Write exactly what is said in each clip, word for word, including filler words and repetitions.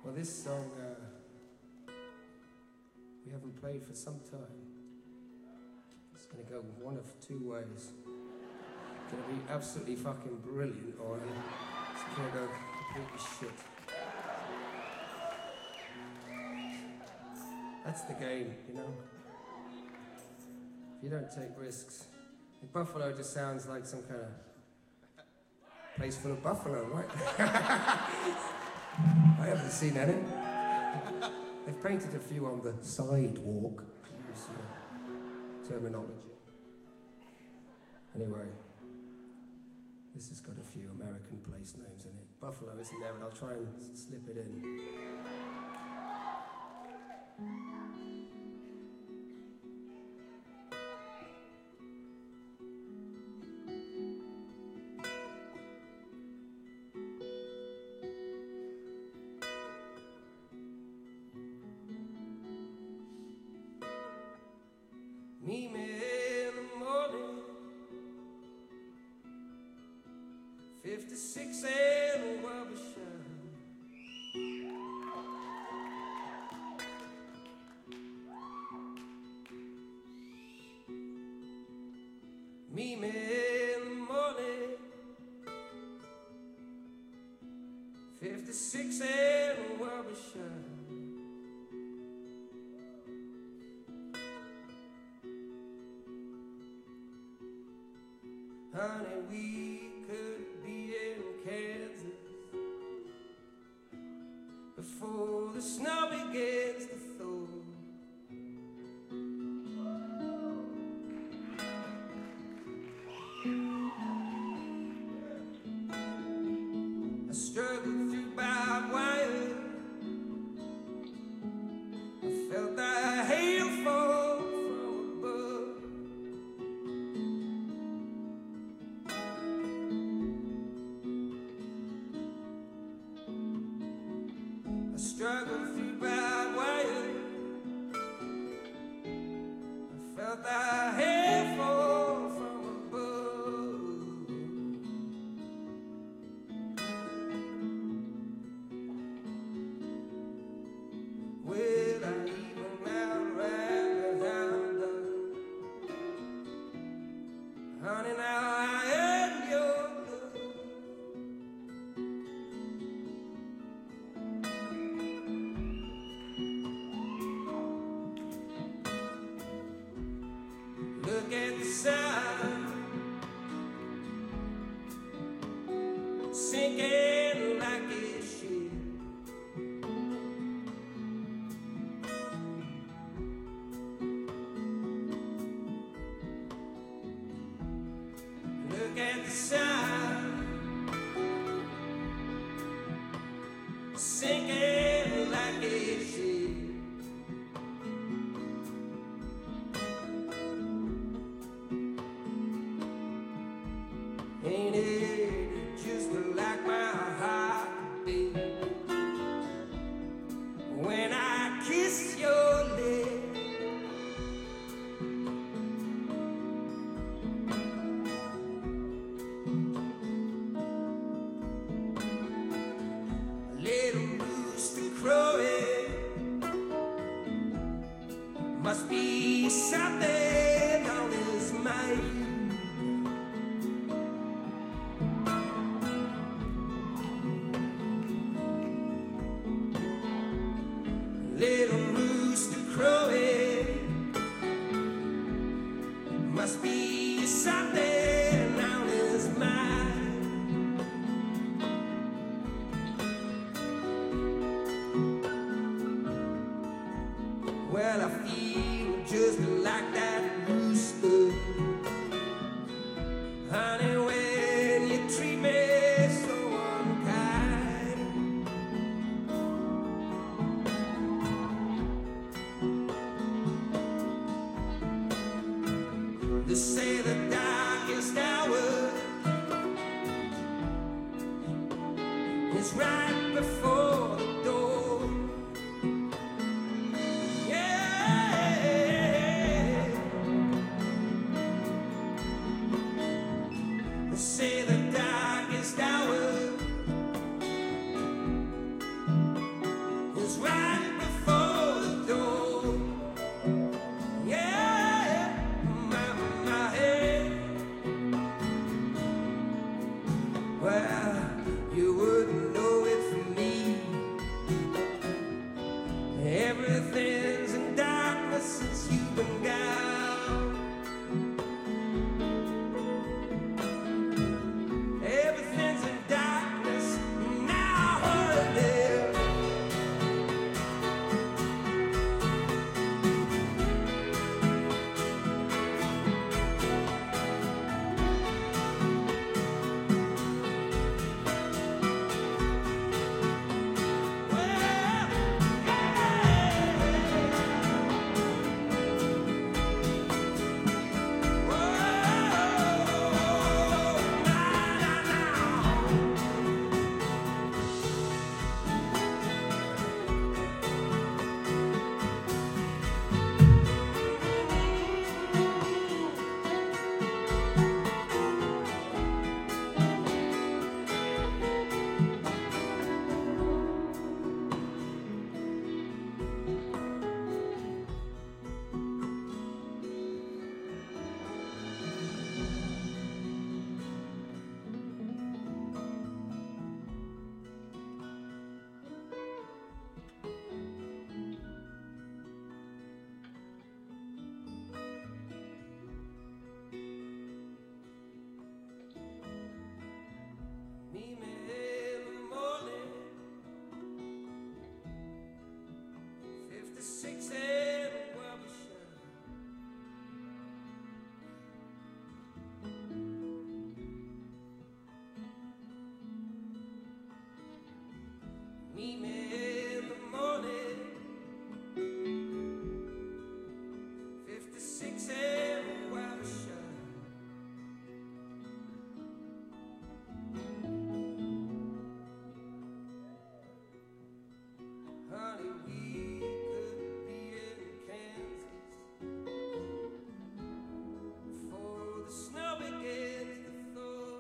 Well, this song uh, we haven't played for some time. It's going to go one of two ways. It's going to be absolutely fucking brilliant, or it's going to go completely shit. That's the game, you know? If you don't take risks. Buffalo just sounds like some kind of place full of buffalo, right? I haven't seen any. They've painted a few on the sidewalk. Use uh, terminology. Anyway, this has got a few American place names in it. Buffalo isn't there, but I'll try and slip it in. Meet me in the morning, fifty-six and Wabasha. Meet me in the morning, fifty-six and Wabasha. Honey, we could be in Kansas before the snow begins to thaw. I struggled through barbed wire. I felt the hail fall from above. Struggled through barbed wire. I felt the hair fall from above. Will I even outride the hound dog? Honey, now I am your love. Look at the sun sinking like a ship. Look at the sun sinking like a ship. Ain't it just like my heart beat when I kiss your lips? A little rooster crowing must be something on his mind. Little rooster crowing must be something on his mind. Well, I feel just like that rooster, honey, when you treat me so unkind. They say the darkest hour is right before the door. Yeah. They say the darkest hour fifty-six and well we should. Meet me in the morning, fifty-six and well we should. Honey, we could be in Kansas before the snow begins to thaw.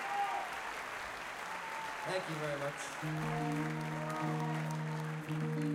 Thank you very much.